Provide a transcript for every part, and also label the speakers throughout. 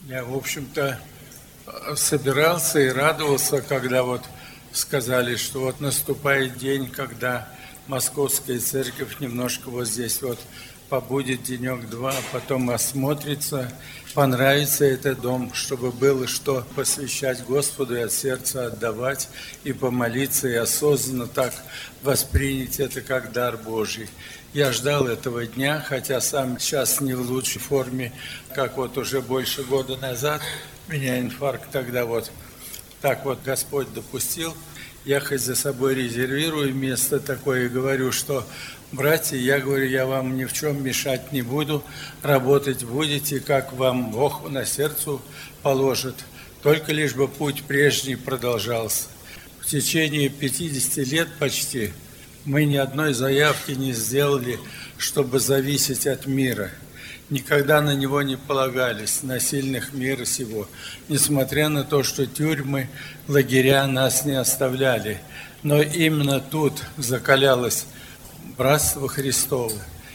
Speaker 1: Я, в общем-то, собирался и радовался, когда вот сказали, что вот наступает день, когда Московская церковь немножко вот здесь вот побудет денек-два, а потом осмотрится, понравится этот дом, чтобы было что посвящать Господу и от сердца отдавать, и помолиться, и осознанно так воспринять это как дар Божий. Я ждал этого дня, хотя сам сейчас не в лучшей форме, как вот уже больше года назад. Меня инфаркт тогда вот так вот Господь допустил. Я хоть за собой резервирую место такое и говорю, что, братья, я говорю, я вам ни в чем мешать не буду, работать будете, как вам Бог на сердце положит, только лишь бы путь прежний продолжался. В течение 50 лет почти мы ни одной заявки не сделали, чтобы зависеть от мира. Никогда на него не полагались, на сильных мира сего, несмотря на то, что тюрьмы, лагеря нас не оставляли. Но именно тут закалялось братство Христово,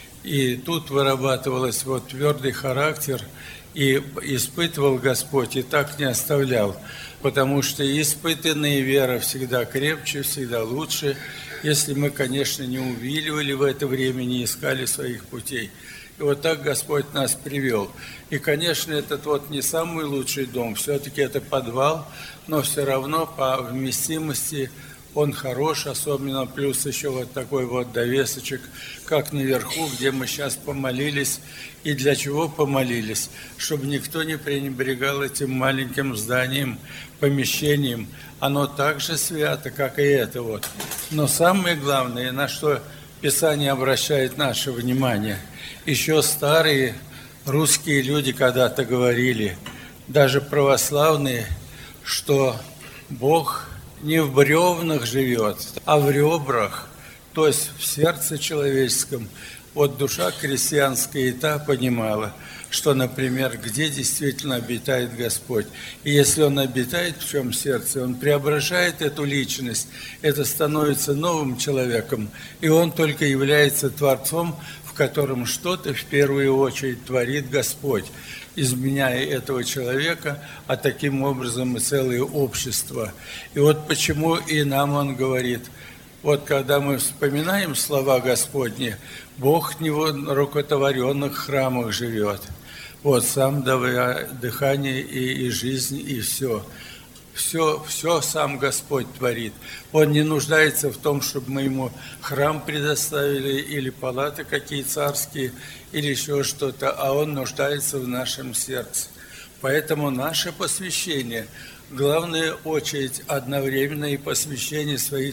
Speaker 1: и тут вырабатывалось вот твердый характер, и испытывал Господь, и так не оставлял, потому что испытанная вера всегда крепче, всегда лучше, если мы, конечно, не увиливали в это время, не искали своих путей. И вот так Господь нас привел. И, конечно, этот вот не самый лучший дом, все-таки это подвал, но все равно по вместимости он хорош, особенно плюс еще вот такой вот довесочек, как наверху, где мы сейчас помолились. И для чего помолились? Чтобы никто не пренебрегал этим маленьким зданием, помещением. Оно так же свято, как и это вот. Но самое главное, на что Писание обращает наше внимание, еще старые русские люди когда-то говорили, даже православные, что Бог не в бревнах живет, а в ребрах, то есть в сердце человеческом. Вот душа крестьянская и та понимала, что, например, где действительно обитает Господь. И если Он обитает в чем сердце, Он преображает эту личность, это становится новым человеком, и Он только является Творцом, в котором что-то в первую очередь творит Господь, изменяя этого человека, а таким образом и целое общество. И вот почему и нам Он говорит, вот когда мы вспоминаем слова Господни, Бог не в рукотворенных храмах живет, вот сам давая дыхание и жизнь, и все. Все сам Господь творит. Он не нуждается в том, чтобы мы Ему храм предоставили или палаты какие царские, или еще что-то, а Он нуждается в нашем сердце. Поэтому наше посвящение, главная очередь, одновременное посвящение своих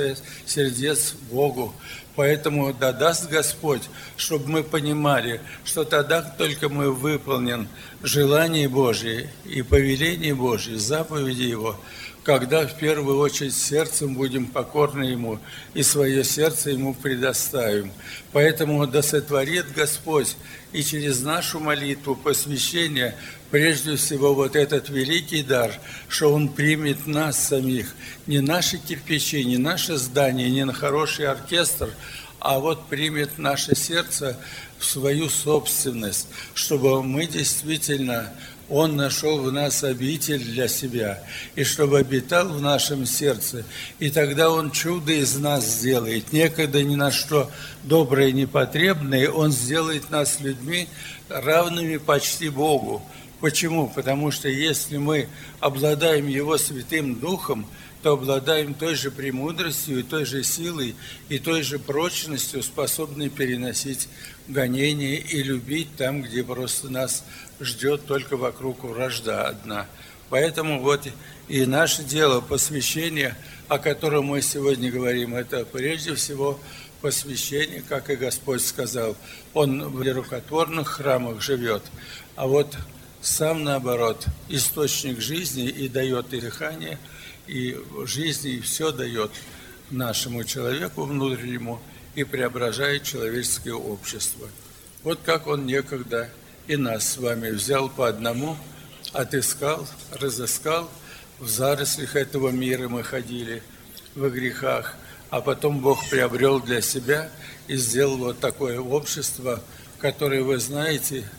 Speaker 1: сердец Богу. Поэтому да даст Господь, чтобы мы понимали, что тогда только мы выполним желание Божие и повеление Божие, заповеди Его, когда в первую очередь сердцем будем покорны Ему и свое сердце Ему предоставим. Поэтому да сотворит Господь и через нашу молитву посвящения прежде всего вот этот великий дар, что Он примет нас самих, не наши кирпичи, не наше здание, не на хороший оркестр, а вот примет наше сердце в свою собственность, чтобы мы действительно, Он нашел в нас обитель для себя, и чтобы обитал в нашем сердце, и тогда Он чудо из нас сделает, некогда ни на что доброе и непотребное, Он сделает нас людьми, равными почти Богу. Почему? Потому что если мы обладаем Его Святым Духом, то обладаем той же премудростью, и той же силой, и той же прочностью, способной переносить гонения и любить там, где просто нас ждет только вокруг вражда одна. Поэтому вот и наше дело посвящения, о котором мы сегодня говорим, это прежде всего посвящение, как и Господь сказал. Он в рукотворных храмах живет, а вот сам, наоборот, источник жизни и дает и дыхание, и жизни, и все дает нашему человеку внутреннему и преображает человеческое общество. Вот как Он некогда и нас с вами взял по одному, отыскал, разыскал, в зарослях этого мира мы ходили, во грехах, а потом Бог приобрел для себя и сделал вот такое общество, которое, вы знаете,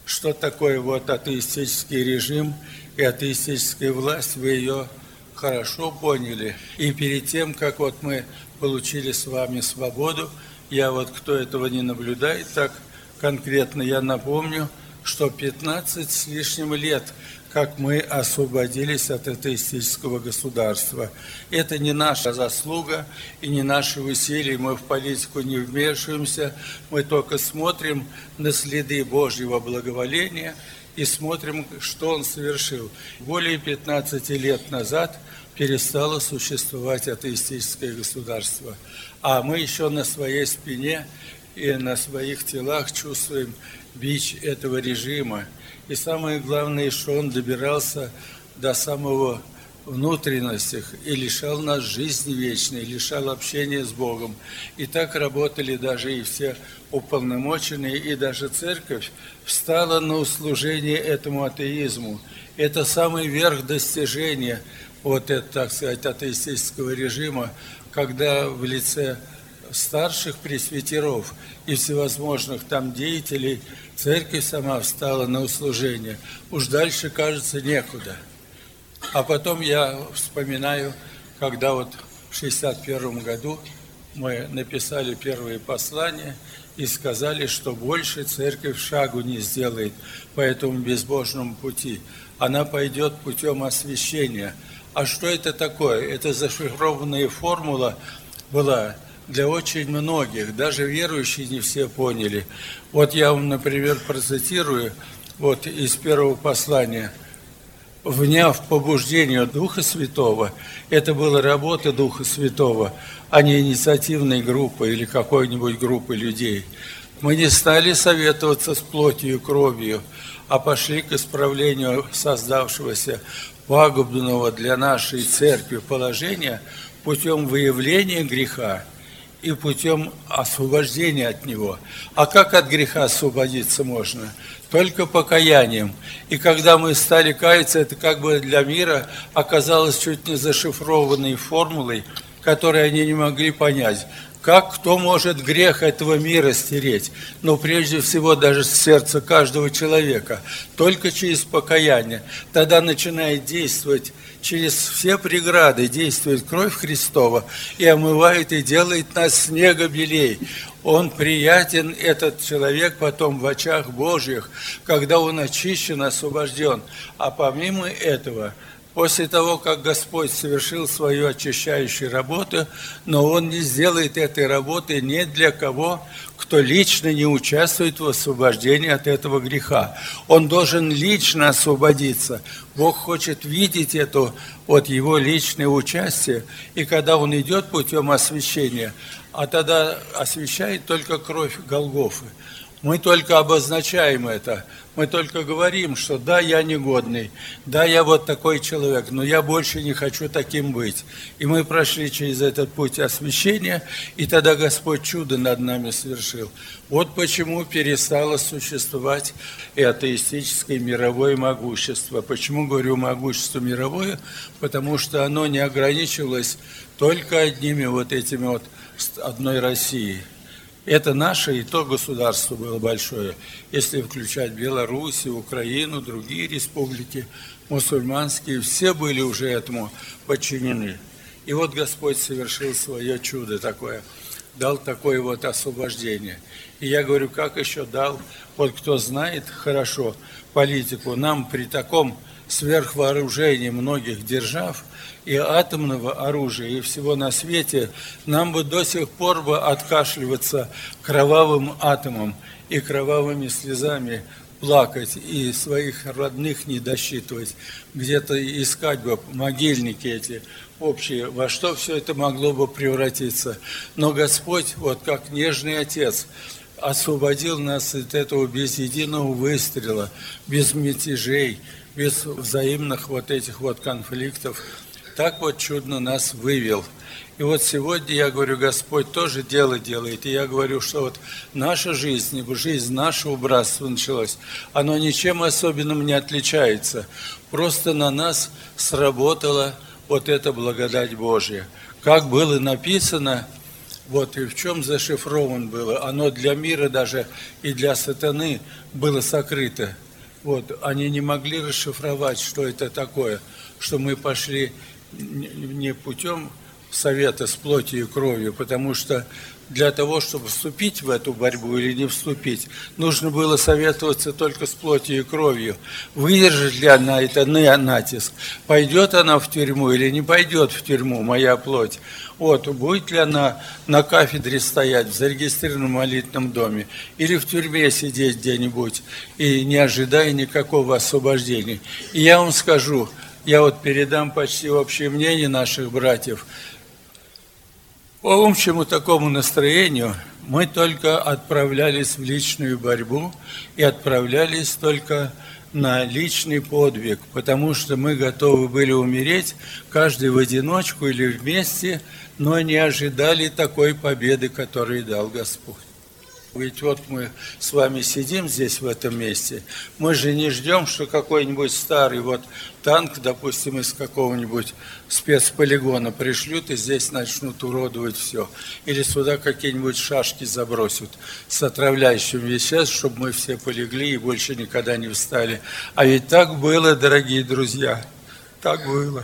Speaker 1: что такое вот атеистический режим и атеистическая власть, вы ее хорошо поняли. И перед тем, как вот мы получили с вами свободу, я вот, кто этого не наблюдает, так конкретно я напомню, что 15 с лишним лет, как мы освободились от атеистического государства. Это не наша заслуга и не наши усилия, мы в политику не вмешиваемся, мы только смотрим на следы Божьего благоволения и смотрим, что Он совершил. Более 15 лет назад перестало существовать атеистическое государство, а мы еще на своей спине и на своих телах чувствуем бич этого режима. И самое главное, что он добирался до самого внутренности и лишал нас жизни вечной, лишал общения с Богом. И так работали даже и все уполномоченные, и даже церковь встала на услужение этому атеизму. Это самый верх достижения вот это, так сказать, атеистического режима, когда в лице старших пресвитеров и всевозможных там деятелей церковь сама встала на услужение. Уж дальше, кажется, некуда. А потом я вспоминаю, когда вот в 1961 году мы написали первые послания и сказали, что больше церковь шагу не сделает по этому безбожному пути. Она пойдет путем освящения. А что это такое? Это зашифрованная формула была для очень многих, даже верующие не все поняли. Вот я вам, например, процитирую вот из первого послания. «Вняв побуждению Духа Святого», это была работа Духа Святого, а не инициативной группы или какой-нибудь группы людей. Мы не стали советоваться с плотью и кровью, а пошли к исправлению создавшегося пагубного для нашей церкви положения путем выявления греха и путем освобождения от него. А как от греха освободиться можно? Только покаянием. И когда мы стали каяться, это как бы для мира оказалось чуть не зашифрованной формулой, которую они не могли понять. Как кто может грех этого мира стереть? Но прежде всего даже с сердца каждого человека. Только через покаяние. Тогда начинает действовать через все преграды, действует кровь Христова и омывает и делает нас снега белей. Он приятен, этот человек, потом в очах Божьих, когда он очищен, освобожден. А помимо этого, после того, как Господь совершил свою очищающую работу, но Он не сделает этой работы ни для кого, кто лично не участвует в освобождении от этого греха. Он должен лично освободиться. Бог хочет видеть это, вот Его личное участие. И когда Он идет путем освящения, а тогда освящает только кровь Голгофы. Мы только обозначаем это, мы только говорим, что да, я негодный, да, я вот такой человек, но я больше не хочу таким быть. И мы прошли через этот путь освящения, и тогда Господь чудо над нами совершил. Вот почему перестало существовать и атеистическое мировое могущество. Почему говорю могущество мировое? Потому что оно не ограничивалось только одними вот этими вот одной Россией. Это наше и то государство было большое, если включать Беларусь, Украину, другие республики мусульманские, все были уже этому подчинены. И вот Господь совершил свое чудо такое, дал такое вот освобождение. И я говорю, как еще дал, вот кто знает хорошо политику, нам при таком сверхвооружении многих держав и атомного оружия, и всего на свете, нам бы до сих пор бы откашливаться кровавым атомом и кровавыми слезами плакать, и своих родных не досчитывать, где-то искать бы могильники эти общие, во что все это могло бы превратиться. Но Господь, вот как нежный Отец, освободил нас от этого без единого выстрела, без мятежей, без взаимных вот этих вот конфликтов. Так вот чудно нас вывел. И вот сегодня, я говорю, Господь тоже дело делает. И я говорю, что вот наша жизнь, жизнь нашего братства началась, оно ничем особенным не отличается. Просто на нас сработала вот эта благодать Божья. Как было написано Вот и в чем зашифрован было. Оно для мира даже и для сатаны было сокрыто. Вот, они не могли расшифровать, что это такое, что мы пошли не путем совета с плотью и кровью, потому что для того, чтобы вступить в эту борьбу или не вступить, нужно было советоваться только с плотью и кровью. Выдержит ли она это натиск? Пойдет она в тюрьму или не пойдет в тюрьму, моя плоть? Вот, будет ли она на кафедре стоять в зарегистрированном молитвенном доме или в тюрьме сидеть где-нибудь и не ожидая никакого освобождения? И я вам скажу, я вот передам почти общее мнение наших братьев. По общему такому настроению мы только отправлялись в личную борьбу и отправлялись только на личный подвиг, потому что мы готовы были умереть, каждый в одиночку или вместе, но не ожидали такой победы, которую дал Господь. Ведь вот мы с вами сидим здесь, в этом месте, мы же не ждем, что какой-нибудь старый вот танк, допустим, из какого-нибудь спецполигона пришлют и здесь начнут уродовать все. Или сюда какие-нибудь шашки забросят с отравляющим веществом, чтобы мы все полегли и больше никогда не встали. А ведь так было, дорогие друзья, так было.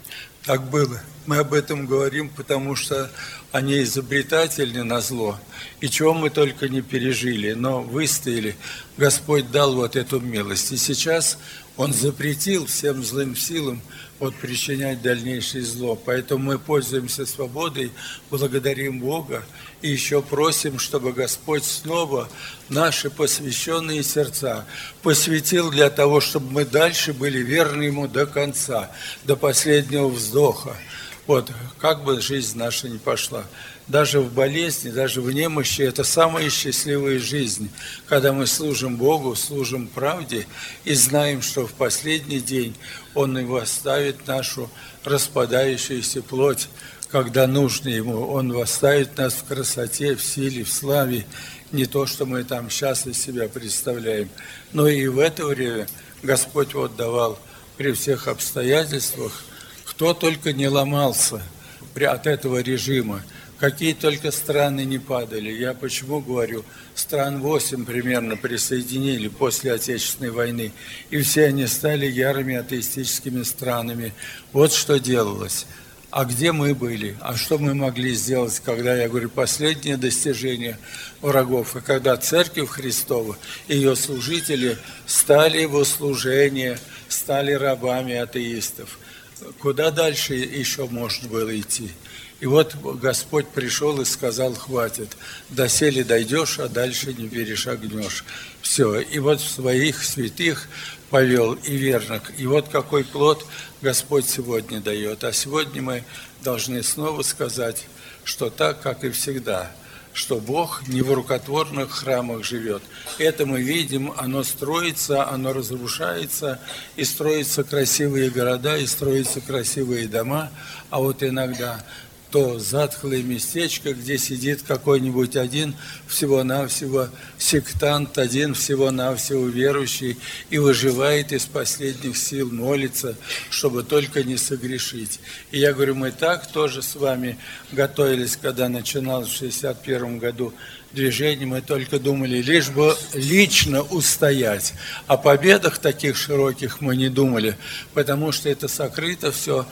Speaker 1: Так было. Мы об этом говорим, потому что они изобретательны назло. И чего мы только не пережили, но выстояли. Господь дал вот эту милость. И сейчас Он запретил всем злым силам вот причинять дальнейшее зло. Поэтому мы пользуемся свободой, благодарим Бога и еще просим, чтобы Господь снова наши посвященные сердца посвятил для того, чтобы мы дальше были верны Ему до конца, до последнего вздоха. Вот, как бы жизнь наша ни пошла. Даже в болезни, даже в немощи, это самая счастливая жизнь, когда мы служим Богу, служим правде и знаем, что в последний день Он и восставит нашу распадающуюся плоть, когда нужно Ему. Он восставит нас в красоте, в силе, в славе, не то, что мы там сейчас из себя представляем. Но и в это время Господь вот давал при всех обстоятельствах, кто только не ломался от этого режима, какие только страны не падали. Я почему говорю, стран 8 примерно присоединили после Отечественной войны, и все они стали ярыми атеистическими странами. Вот что делалось. А где мы были? А что мы могли сделать, когда, я говорю, последнее достижение врагов, и когда Церковь Христова и ее служители стали в услужение, стали рабами атеистов? Куда дальше еще можно было идти? И вот Господь пришел и сказал, хватит, доселе дойдешь, а дальше не перешагнешь. Все, и вот своих святых повел и верных. И вот какой плод Господь сегодня дает. А сегодня мы должны снова сказать, что так, как и всегда, что Бог не в рукотворных храмах живет. Это мы видим, оно строится, оно разрушается, и строятся красивые города, и строятся красивые дома, а вот иногда то затхлое местечко, где сидит какой-нибудь один всего-навсего сектант, один всего-навсего верующий, и выживает из последних сил, молится, чтобы только не согрешить. И я говорю, мы так тоже с вами готовились, когда начиналось в 1961 году движение, мы только думали, лишь бы лично устоять. О победах таких широких мы не думали, потому что это сокрыто все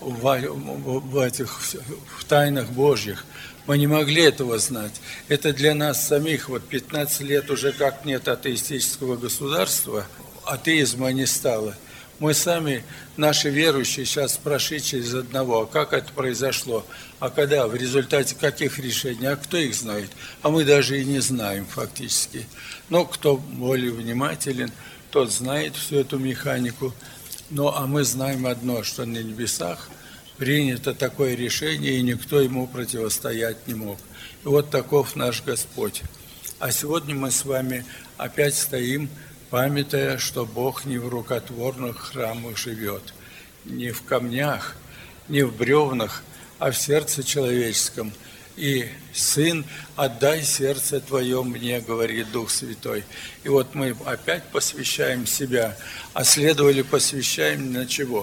Speaker 1: в тайнах Божьих. Мы не могли этого знать. Это для нас самих. Вот 15 лет уже как нет атеистического государства, атеизма не стало. Мы сами, наши верующие, сейчас прошли через одного. А как это произошло? А когда? В результате каких решений? А кто их знает? А мы даже и не знаем фактически. Но кто более внимателен, тот знает всю эту механику. Ну, а мы знаем одно, что на небесах принято такое решение, и никто ему противостоять не мог. И вот таков наш Господь. А сегодня мы с вами опять стоим, памятая, что Бог не в рукотворных храмах живет, не в камнях, не в бревнах, а в сердце человеческом. И Сын, отдай сердце Твое мне, говорит Дух Святой. И вот мы опять посвящаем себя, а следовали посвящаем на чего?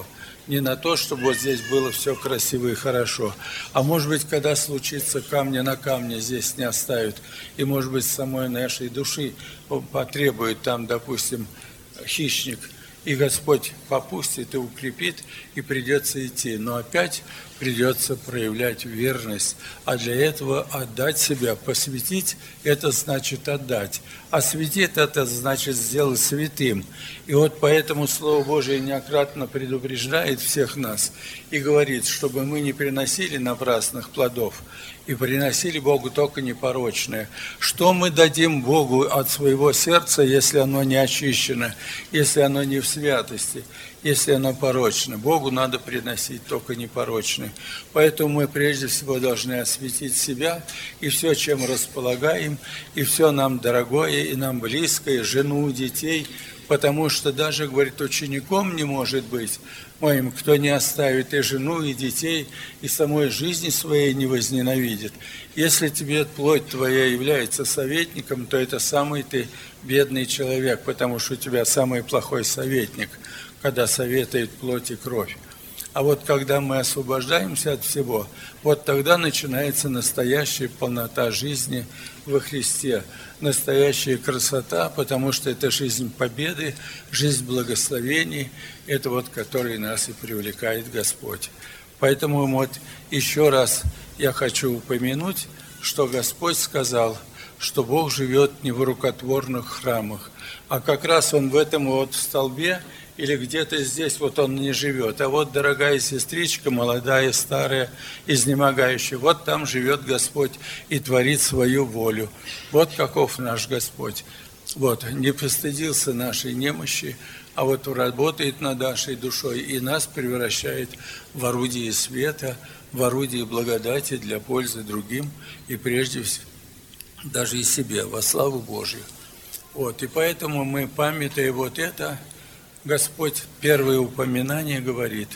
Speaker 1: не на то, чтобы вот здесь было все красиво и хорошо, а может быть, когда случится камня на камне здесь не оставят, и может быть, самой нашей души потребует там, допустим, хищник, и Господь попустит и укрепит, и придется идти. Но опять придется проявлять верность. А для этого отдать себя, посвятить, это значит отдать. Осветить, это значит сделать святым. И вот поэтому Слово Божие неоднократно предупреждает всех нас и говорит, чтобы мы не приносили напрасных плодов, и приносили Богу только непорочное. Что мы дадим Богу от своего сердца, если оно не очищено, если оно не в святости, если оно порочно? Богу надо приносить только непорочное. Поэтому мы прежде всего должны осветить себя и все, чем располагаем, и все нам дорогое, и нам близкое, жену, детей, потому что даже, говорит, учеником не может быть моим, кто не оставит и жену, и детей, и самой жизни своей не возненавидит. Если тебе плоть твоя является советником, то это самый ты бедный человек, потому что у тебя самый плохой советник, когда советует плоть и кровь. А вот когда мы освобождаемся от всего, вот тогда начинается настоящая полнота жизни во Христе, настоящая красота, потому что это жизнь победы, жизнь благословений, это вот который нас и привлекает Господь. Поэтому вот еще раз я хочу упомянуть, что Господь сказал, что Бог живет не в рукотворных храмах, а как раз Он в этом вот столбе или где-то здесь вот Он не живет. А вот, дорогая сестричка, молодая, старая, изнемогающая, вот там живет Господь и творит свою волю. Вот каков наш Господь. Вот, не постыдился нашей немощи, а вот работает над нашей душой и нас превращает в орудие света, в орудие благодати для пользы другим и прежде всего даже и себе, во славу Божию. Вот, и поэтому мы, памятая вот это, Господь первое упоминание говорит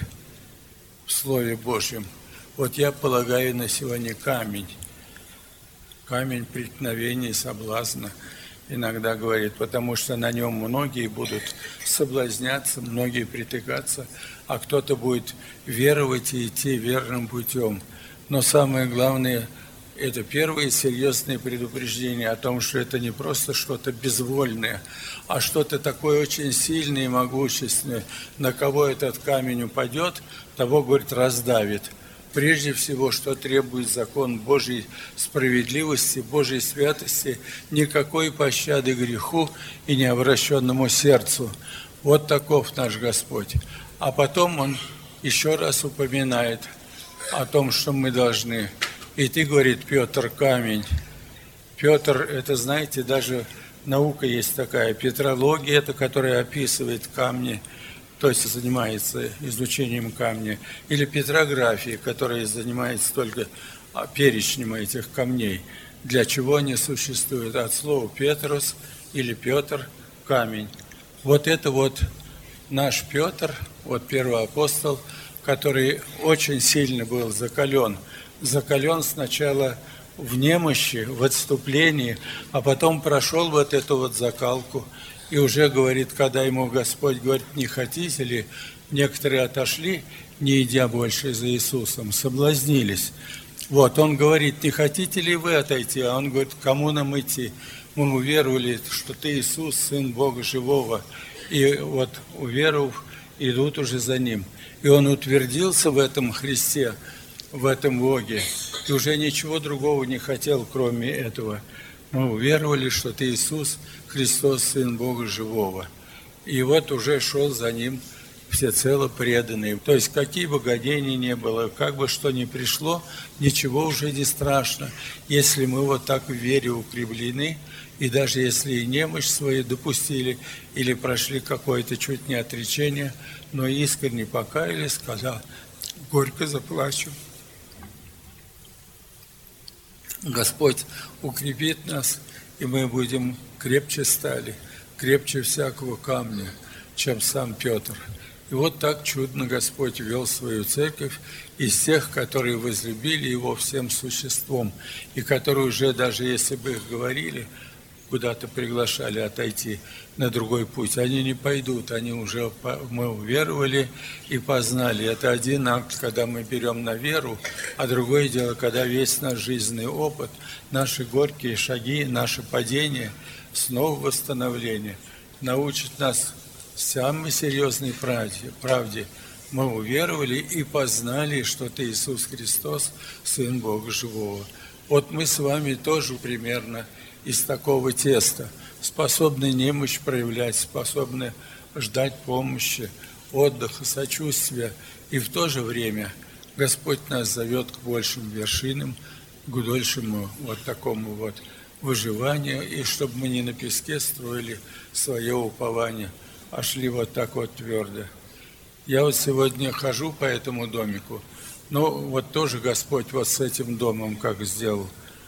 Speaker 1: в Слове Божьем. Вот я полагаю на сегодня камень преткновения и соблазна, иногда говорит, потому что на нем многие будут соблазняться, многие притыкаться, а кто-то будет веровать и идти верным путем. Но самое главное, это первое серьезное предупреждение о том, что это не просто что-то безвольное, а что-то такое очень сильное и могущественное. На кого этот камень упадет, того, говорит, раздавит. Прежде всего, что требует закон Божьей справедливости, Божьей святости, никакой пощады греху и необращенному сердцу. Вот таков наш Господь. А потом Он еще раз упоминает о том, что мы должны. И ты, говорит, Петр, камень. Петр, это, знаете, даже наука есть такая, петрология, это которая описывает камни, то есть занимается изучением камня, или петрография, которая занимается только перечнем этих камней, для чего они существуют, от слова Петрос или Петр, камень. Вот это вот наш Петр, вот первый апостол, который очень сильно был закален сначала в немощи, в отступлении, а потом прошел вот эту вот закалку. И уже говорит, когда ему Господь говорит, не хотите ли, некоторые отошли, не идя больше за Иисусом, соблазнились. Вот, он говорит, не хотите ли вы отойти? А он говорит, кому нам идти? Мы уверовали, что ты Иисус, Сын Бога Живого. И вот, уверовав, идут уже за Ним. И он утвердился в этом Христе, в этом Боге, и уже ничего другого не хотел, кроме этого. Мы уверовали, что ты Иисус, Христос, Сын Бога Живого. И вот уже шел за Ним всецело преданный. То есть, какие бы годения ни было, как бы что ни пришло, ничего уже не страшно, если мы вот так в вере укреплены, и даже если и немощь свою допустили, или прошли какое-то чуть не отречение, но искренне покаялись, сказал, горько заплачу. Господь укрепит нас, и мы будем крепче стали, крепче всякого камня, чем сам Петр. И вот так чудно Господь вел свою церковь из тех, которые возлюбили Его всем существом, и которые уже, даже если бы их говорили, куда-то приглашали отойти на другой путь, они не пойдут, мы уверовали и познали. Это один акт, когда мы берем на веру, а другое дело, когда весь наш жизненный опыт, наши горькие шаги, наше падение, снова восстановление научит нас самой серьезной правде. Мы уверовали и познали, что Ты, Иисус Христос, Сын Бога Живого. Вот мы с вами тоже примерно из такого теста, способны немощь проявлять, способны ждать помощи, отдыха, сочувствия. И в то же время Господь нас зовет к большим вершинам, к большему вот такому вот выживанию, и чтобы мы не на песке строили свое упование, а шли вот так вот твердо. Я вот сегодня хожу по этому домику, но вот тоже Господь вот с этим домом как сделал.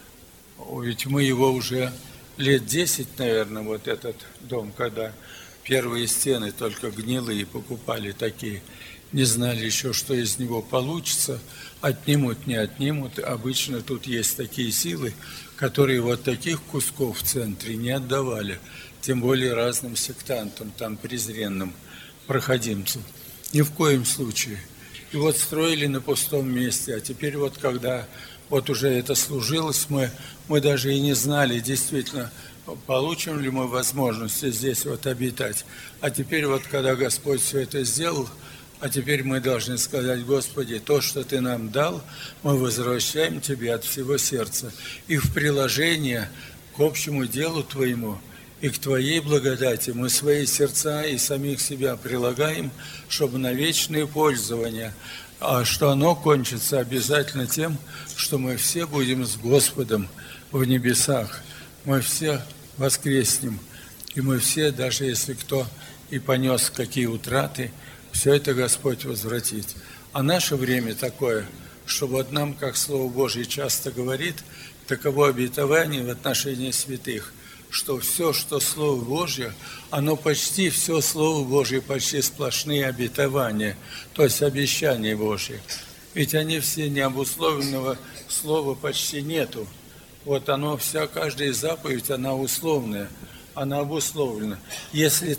Speaker 1: Ведь мы его уже лет 10, наверное, вот этот дом, когда первые стены только гнилые покупали такие, не знали еще, что из него получится, отнимут, не отнимут. Обычно тут есть такие силы, которые вот таких кусков в центре не отдавали, тем более разным сектантам, там презренным проходимцам. Ни в коем случае. И вот строили на пустом месте, а теперь вот когда вот уже это служилось, мы даже и не знали, действительно, получим ли мы возможность здесь вот обитать. А теперь вот когда Господь все это сделал, а теперь мы должны сказать: Господи, то, что Ты нам дал, мы возвращаем Тебе от всего сердца. И в приложение к общему делу Твоему и к Твоей благодати мы свои сердца и самих себя прилагаем, чтобы на вечное пользование, а что оно кончится обязательно тем, что мы все будем с Господом в небесах. Мы все воскреснем, и мы все, даже если кто и понес какие утраты, все это Господь возвратит. А наше время такое, что вот нам, как Слово Божье часто говорит, таково обетование в отношении святых, что все, что Слово Божье, оно почти, все Слово Божье почти сплошные обетования, то есть обещания Божьи. Ведь они все необусловленного слова почти нету. Вот оно, каждая заповедь, она условная, она обусловлена. Если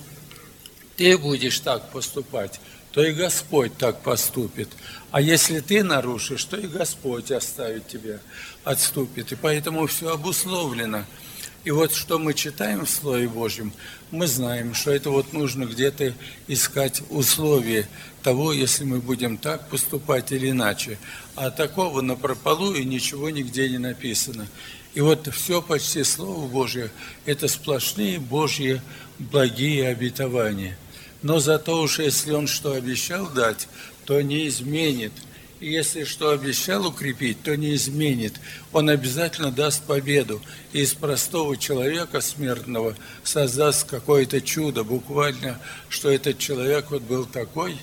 Speaker 1: ты будешь так поступать, то и Господь так поступит. А если ты нарушишь, то и Господь оставит тебя, отступит. И поэтому все обусловлено. И вот что мы читаем в Слове Божьем, мы знаем, что это вот нужно где-то искать условия того, если мы будем так поступать или иначе. А такого напропалую ничего нигде не написано. И вот все почти Слово Божье – это сплошные Божьи благие обетования. Но зато уж если Он что обещал дать, то не изменит. И если что обещал укрепить, то не изменит. Он обязательно даст победу. И из простого человека смертного создаст какое-то чудо. Буквально, что этот человек вот был такой,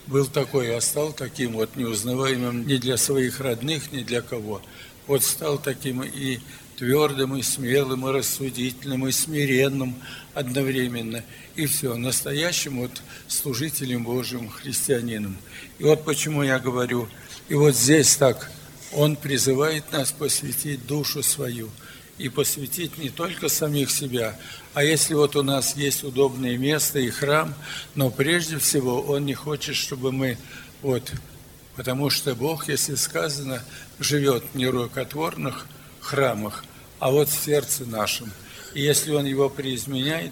Speaker 1: а стал таким вот неузнаваемым ни для своих родных, ни для кого. Вот стал таким и твердым, и смелым, и рассудительным, и смиренным одновременно. И все, настоящим вот служителем Божьим, христианином. И вот почему я говорю, и вот здесь так, Он призывает нас посвятить душу свою. И посвятить не только самих себя, а если вот у нас есть удобное место и храм, но прежде всего Он не хочет, чтобы мы вот, потому что Бог, если сказано, живет не в рукотворных храмах, а вот в сердце нашем. И если Он его изменяет,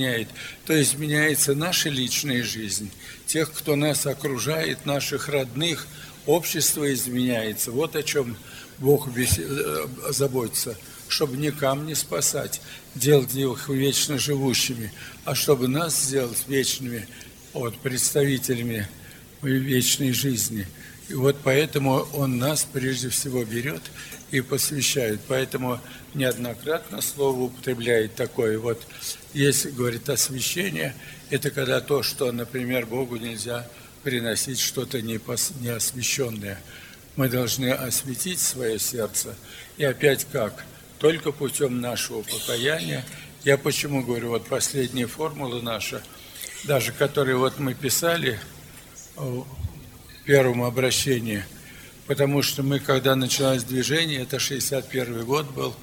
Speaker 1: то изменяется наша личная жизнь, тех, кто нас окружает, наших родных, общество изменяется. Вот о чем Бог заботится, чтобы не камни спасать, делать их вечно живущими, а чтобы нас сделать вечными представителями вечной жизни. И вот поэтому Он нас прежде всего берет и посвящает. Поэтому неоднократно слово употребляет такое. Вот если говорит освящение, это когда то, что, например, Богу нельзя приносить что-то неосвященное. Мы должны осветить свое сердце. И опять как? Только путем нашего покаяния. Я почему говорю, вот последняя формула наша, даже которую вот мы писали в первом обращении, потому что мы, когда началось движение, это 61 год был,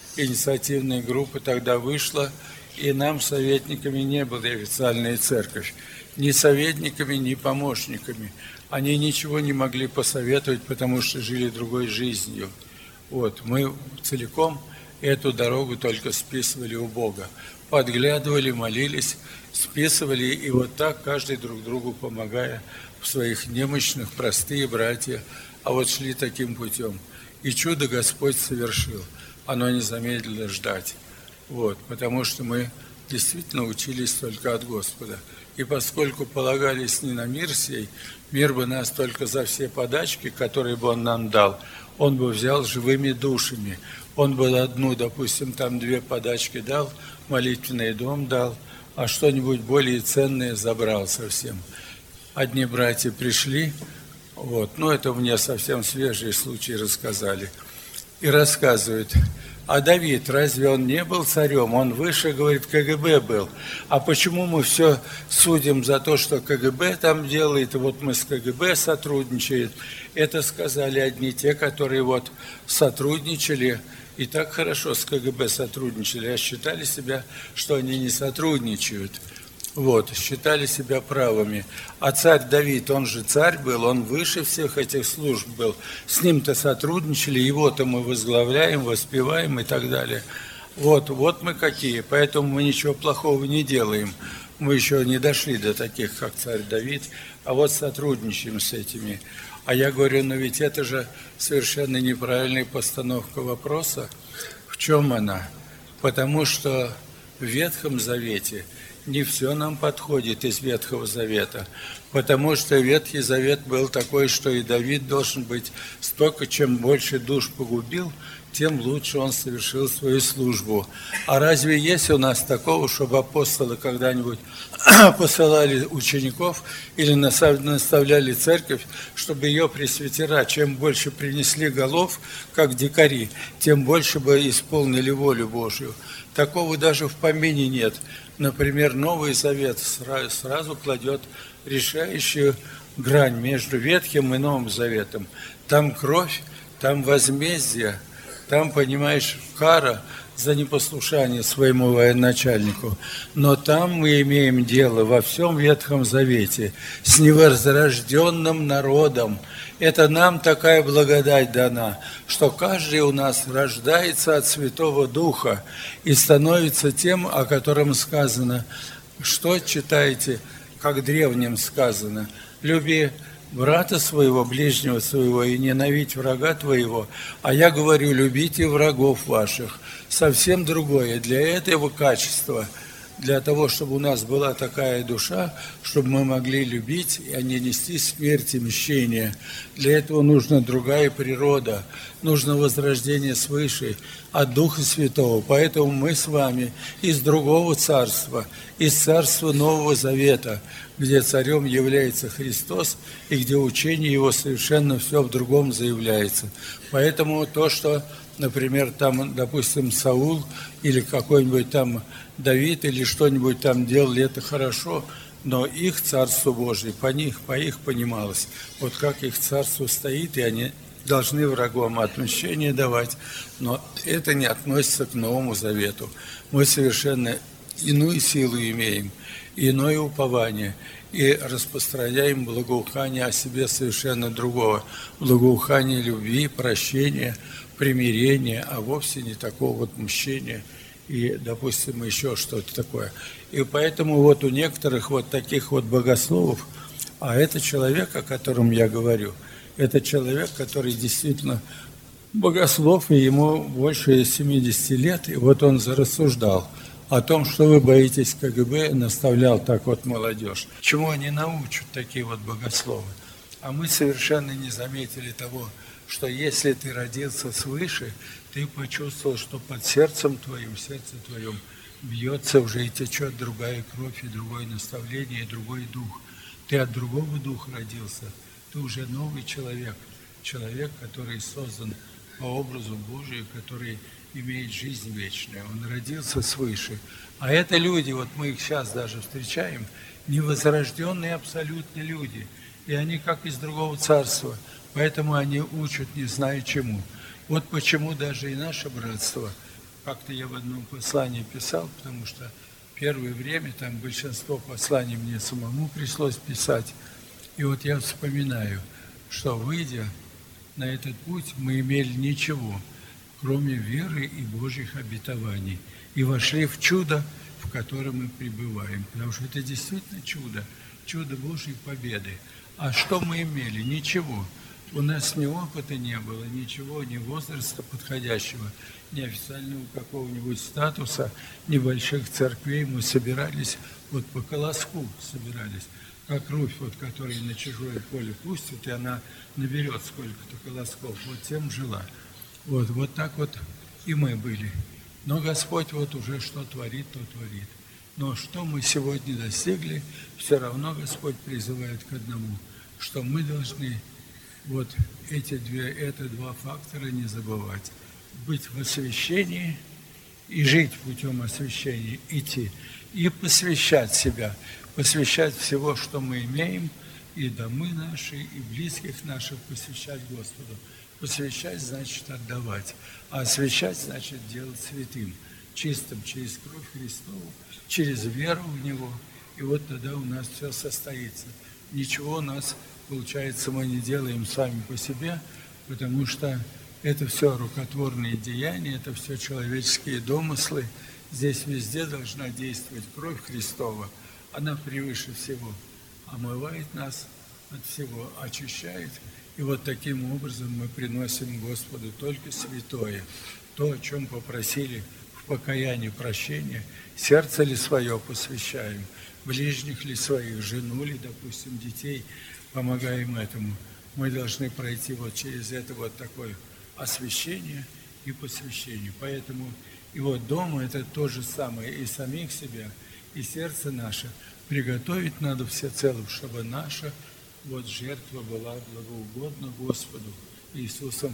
Speaker 1: инициативная группа тогда вышла, и нам советниками не была официальная церковь. Ни советниками, ни помощниками. Они ничего не могли посоветовать, потому что жили другой жизнью. Вот, мы целиком эту дорогу только списывали у Бога. Подглядывали, молились, списывали, и вот так каждый друг другу помогая в своих немощных, простые братья, а вот шли таким путем. И чудо Господь совершил. Оно не замедлило ждать. Вот, потому что мы действительно учились только от Господа. И поскольку полагались не на мир сей, мир бы нас только за все подачки, которые бы Он нам дал, Он бы взял живыми душами. Он бы одну, допустим, там 2 подачки дал, молитвенный дом дал, а что-нибудь более ценное забрал совсем. Одни братья пришли, вот, ну это мне совсем свежие случаи рассказали, и рассказывают: а Давид, разве он не был царем? Он выше, говорит, КГБ был. А почему мы все судим за то, что КГБ там делает, и вот мы с КГБ сотрудничаем? Это сказали одни те, которые вот сотрудничали, и так хорошо с КГБ сотрудничали, а считали себя, что они не сотрудничают. Вот, считали себя правыми. А царь Давид, он же царь был, он выше всех этих служб был. С ним-то сотрудничали, его-то мы возглавляем, воспеваем и так далее. Вот мы какие, поэтому мы ничего плохого не делаем. Мы еще не дошли до таких, как царь Давид, а вот сотрудничаем с этими. А я говорю, но ведь это же совершенно неправильная постановка вопроса. В чем она? Потому что в Ветхом Завете не все нам подходит из Ветхого Завета, потому что Ветхий Завет был такой, что и Давид должен быть столько, чем больше душ погубил, тем лучше он совершил свою службу. А разве есть у нас такого, чтобы апостолы когда-нибудь посылали учеников или наставляли церковь, чтобы ее пресвитера, чем больше принесли голов, как дикари, тем больше бы исполнили волю Божью? Такого даже в помине нет. Например, Новый Завет сразу кладет решающую грань между Ветхим и Новым Заветом. Там кровь, там возмездие, там, понимаешь, кара за непослушание своему военачальнику. Но там мы имеем дело во всем Ветхом Завете с невозрожденным народом. Это нам такая благодать дана, что каждый у нас рождается от Святого Духа и становится тем, о котором сказано. Что читаете, как древним сказано? Люби брата своего, ближнего своего, и ненавидь врага твоего. А я говорю, любите врагов ваших. Совсем другое. Для этого качества, для того, чтобы у нас была такая душа, чтобы мы могли любить, а не нести смерть и мщение. Для этого нужна другая природа, нужно возрождение свыше от Духа Святого. Поэтому мы с вами из другого царства, из царства Нового Завета, где царем является Христос и где учение Его совершенно все в другом заявляется. Поэтому то, что, например, там, допустим, Саул или какой-нибудь там Давид или что-нибудь там делали, это хорошо, но их Царство Божие по их понималось. Вот как их Царство стоит, и они должны врагам отмщение давать, но это не относится к Новому Завету. Мы совершенно иную силу имеем, иное упование, и распространяем благоухание о себе совершенно другого. Благоухание любви, прощения, примирения, а вовсе не такого вот мщения и, допустим, еще что-то такое. И поэтому вот у некоторых вот таких вот богословов, а это человек, о котором я говорю, это человек, который действительно богослов, и ему больше 70 лет, и вот он зарассуждал о том, что вы боитесь КГБ, наставлял так вот молодежь. Чему они научат, такие вот богословы? А мы совершенно не заметили того, что если ты родился свыше, ты почувствовал, что под сердцем твоим, в сердце твоем бьется уже и течет другая кровь, и другое наставление, и другой дух. Ты от другого духа родился, ты уже новый человек, человек, который создан по образу Божию, который имеет жизнь вечную. Он родился свыше. А это люди, вот мы их сейчас даже встречаем, невозрожденные абсолютно люди. И они как из другого царства. Поэтому они учат, не зная чему. Вот почему даже и наше братство как-то я в одном послании писал, потому что первое время там большинство посланий мне самому пришлось писать. И вот я вспоминаю, что, выйдя на этот путь, мы имели ничего, кроме веры и Божьих обетований, и вошли в чудо, в котором мы пребываем. Потому что это действительно чудо, чудо Божьей победы. А что мы имели? Ничего. У нас ни опыта не было, ничего, ни возраста подходящего, ни официального какого-нибудь статуса, ни больших церквей. Мы собирались, вот по колоску собирались, как кровь, вот, которая на чужое поле пустит, и она наберет сколько-то колосков, вот тем жила. Вот так вот и мы были. Но Господь вот уже что творит, то творит. Но что мы сегодня достигли, все равно Господь призывает к одному, что мы должны вот эти два фактора не забывать. Быть в освящении и жить путем освящения, идти. И посвящать себя, посвящать всего, что мы имеем, и домы наши, и близких наших посвящать Господу. Посвящать значит отдавать, а освящать значит делать святым, чистым через кровь Христову, через веру в Него. И вот тогда у нас все состоится. Ничего у нас, получается, мы не делаем сами по себе, потому что это все рукотворные деяния, это все человеческие домыслы. Здесь везде должна действовать кровь Христова. Она превыше всего омывает нас от всего, очищает. И вот таким образом мы приносим Господу только святое, то, о чем попросили в покаянии прощения. Сердце ли свое посвящаем, ближних ли своих, жену ли, допустим, детей, помогаем этому. Мы должны пройти вот через это вот такое освящение и посвящение. Поэтому и вот дома это то же самое, и самих себя, и сердце наше приготовить надо всецело, чтобы наша вот жертва была благоугодна Господу Иисусом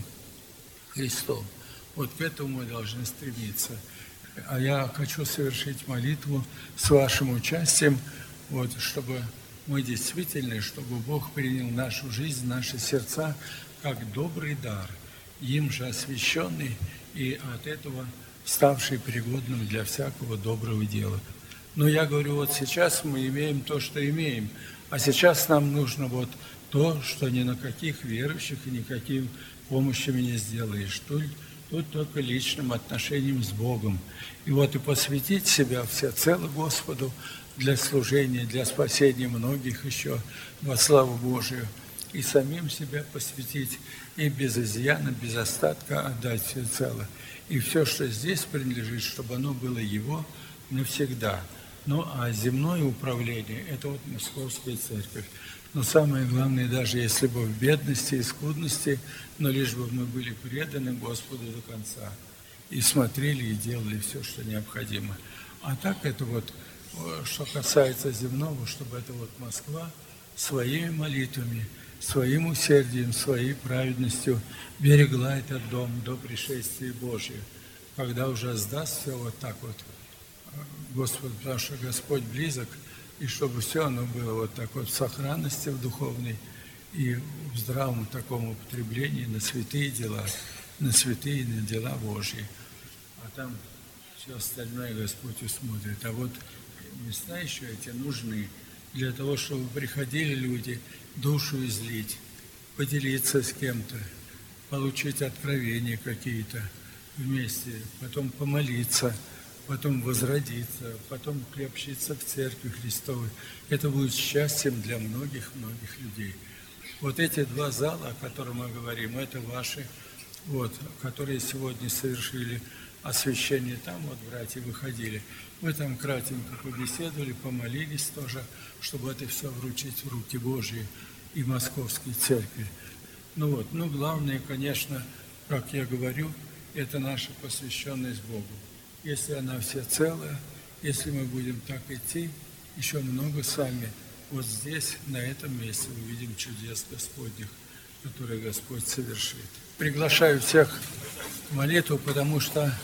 Speaker 1: Христом. Вот к этому мы должны стремиться. А я хочу совершить молитву с вашим участием, вот, чтобы мы действительно, чтобы Бог принял нашу жизнь, наши сердца, как добрый дар, им же освященный и от этого ставший пригодным для всякого доброго дела. Но я говорю, вот сейчас мы имеем то, что имеем, а сейчас нам нужно вот то, что ни на каких верующих и никаким помощями не сделаешь. Тут только личным отношением с Богом. И вот и посвятить себя всецело Господу для служения, для спасения многих еще во славу Божию. И самим себя посвятить, и без изъяна, без остатка отдать всецело. И все, что здесь принадлежит, чтобы оно было Его навсегда. Ну, а земное управление – это вот Московская церковь. Но самое главное, даже если бы в бедности и скудности, но лишь бы мы были преданы Господу до конца. И смотрели, и делали все, что необходимо. А так это вот, что касается земного, чтобы это вот Москва своими молитвами, своим усердием, своей праведностью берегла этот дом до пришествия Божия. Когда уже сдаст все вот так вот Господу, потому что Господь близок, и чтобы все оно было вот так вот в сохранности в духовной и в здравом таком употреблении на святые дела, на святые, на дела Божьи. А там все остальное Господь усмотрит. А вот места еще эти нужны для того, чтобы приходили люди душу излить, поделиться с кем-то, получить откровения какие-то вместе, потом помолиться, потом возродиться, потом приобщиться к Церкви Христовой. Это будет счастьем для многих-многих людей. Вот эти два зала, о которых мы говорим, это ваши, вот, которые сегодня совершили освящение там, вот братья выходили. Мы там кратенько побеседовали, помолились тоже, чтобы это все вручить в руки Божьи и Московской Церкви. Ну, главное, конечно, как я говорю, это наша посвященность Богу. Если она всецелая, если мы будем так идти, еще много с вами вот здесь, на этом месте, увидим чудес Господних, которые Господь совершит. Приглашаю всех в молитву, потому что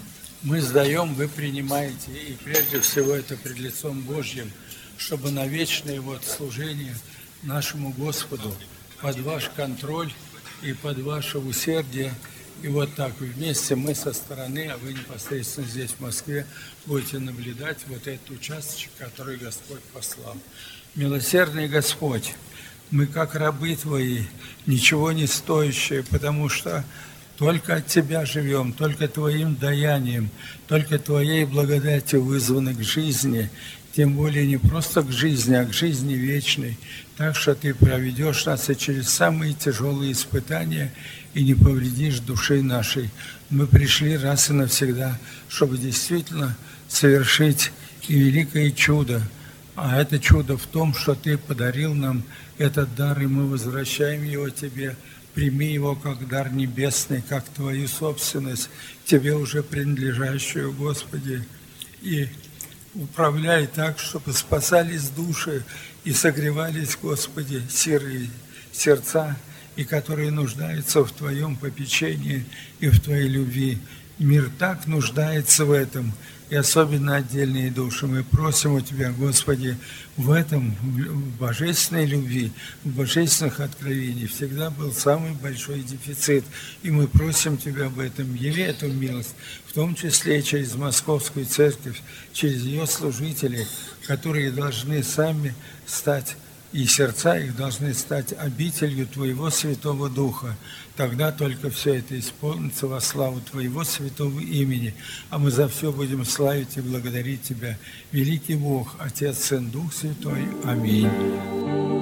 Speaker 1: мы сдаем, вы принимаете, и прежде всего это пред лицом Божьим, чтобы на вечное вот служение нашему Господу под ваш контроль и под ваше усердие И вот так вместе мы со стороны, а вы непосредственно здесь, в Москве, будете наблюдать вот этот участочек, который Господь послал. Милосердный Господь, мы как рабы Твои, ничего не стоящие, потому что только от Тебя живем, только Твоим даянием, только Твоей благодатью вызваны к жизни, тем более не просто к жизни, а к жизни вечной. Так что Ты проведешь нас и через самые тяжелые испытания и не повредишь души нашей. Мы пришли раз и навсегда, чтобы действительно совершить и великое чудо. А это чудо в том, что Ты подарил нам этот дар, и мы возвращаем его Тебе. Прими его как дар небесный, как Твою собственность, Тебе уже принадлежащую, Господи. И управляй так, чтобы спасались души и согревались, Господи, сирые сердца, и которые нуждаются в Твоем попечении и в Твоей любви. Мир так нуждается в этом, и особенно отдельные души. Мы просим у Тебя, Господи, в этом, в божественной любви, в божественных откровениях всегда был самый большой дефицит. И мы просим Тебя об этом. Яви эту милость, в том числе и через Московскую Церковь, через ее служителей, которые должны сами стать, и сердца их должны стать обителью Твоего Святого Духа. Тогда только все это исполнится во славу Твоего святого имени. А мы за все будем славить и благодарить Тебя. Великий Бог, Отец, Сын, Дух Святой. Аминь.